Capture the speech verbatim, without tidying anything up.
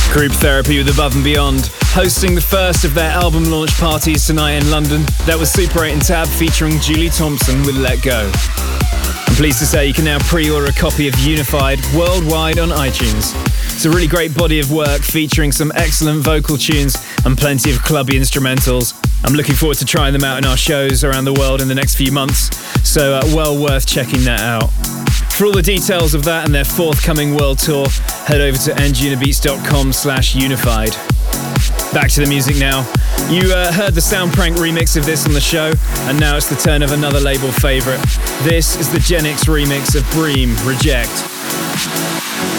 Group Therapy with Above and Beyond, hosting the first of their album launch parties tonight in London. That was Super eight and Tab featuring Julie Thompson with Let Go. I'm pleased to say you can now pre-order a copy of Unified worldwide on iTunes. It's a really great body of work featuring some excellent vocal tunes and plenty of clubby instrumentals. I'm looking forward to trying them out in our shows around the world in the next few months, so uh, well worth checking that out. For all the details of that and their forthcoming world tour, head over to anjunabeats.com slash unified. Back to the music now. You uh, heard the Soundprank remix of this on the show, and now it's the turn of another label favourite. This is the Genix remix of Bream, Reject.